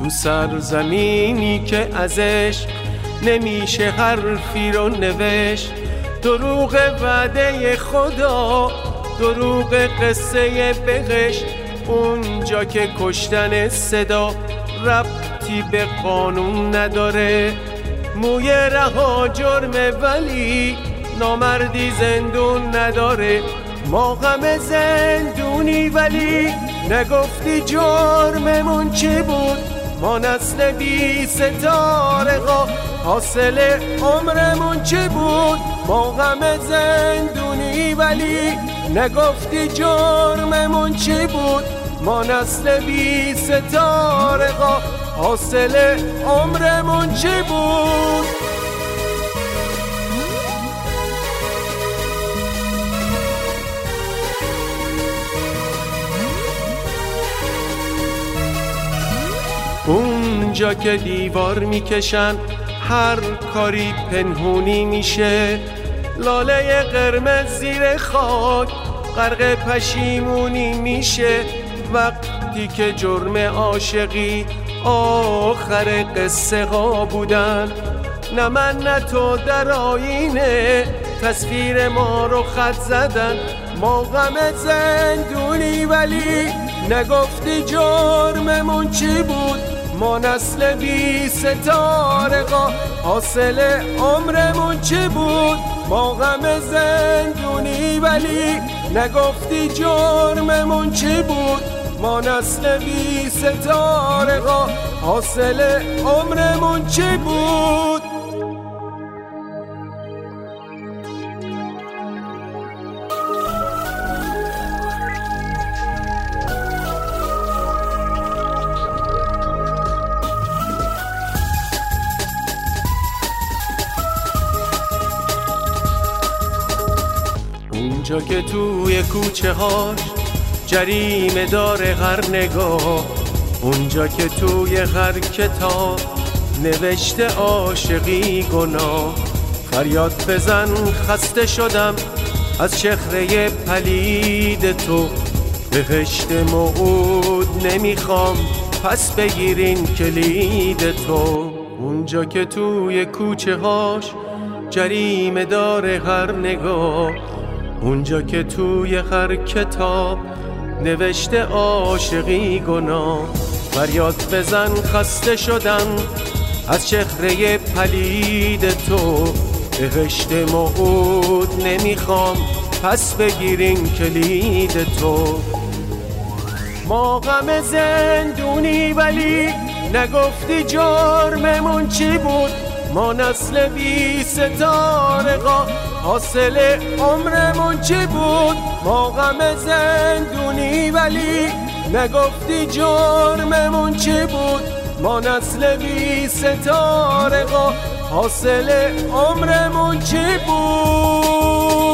تو سرزمینی که ازش نمیشه حرفی رو نوشت، دروغ وعده خدا، دروغ قصه بهشت. اونجا که کشتن صدا ربطی به قانون نداره، موی رها جرمه ولی نامردی زندون نداره. ما غم زندونی ولی نگفتی جرممون چی بود، ما نسل بی ستارقا حاصل عمرمون چی بود. ما غم زندونی ولی نگفتی جرممون چی بود، ما نسل بی ستارقا حاصل عمرمون چی بود. اونجا که دیوار میکشن هر کاری پنهونی میشه، لاله قرمز زیر خاک غرق پشیمونی میشه. وقتی که جرم عاشقی آخر قصه ها بودن، نه من نه تو در آینه تصویر ما رو خط زدن. ما غم زندونی ولی نگفتی جرممون چی بود، ما نسل بی ستارقا حاصل عمرمون چی بود. ما غم زندونی ولی نگفتی جرممون چی بود، ما نسل بی ستارقا حاصل عمرمون چی بود. اونجا که توی کوچه هاش جریمه داره هر نگاه، اونجا که توی هر کتاب نوشته عاشقی گناه. فریاد بزن خسته شدم از چهره پلید تو، بهشت موعود نمیخوام پس بگیرین کلید تو. اونجا که توی کوچه هاش جریمه داره هر نگاه، اونجا که توی هر کتاب نوشته عاشقی گناه. فریاد بزن خسته شدم از چهره پلید تو، بهشت موعود نمیخوام پس بگیرین کلید تو. ما غم زندونی ولی نگفتی جرممون چی بود، ما نسل بی ستارقا حاصل عمرمون چی بود. ما غم زندونی ولی نگفتی جرممون چی بود، ما نسل بی ستارقا حاصل عمرمون چی بود.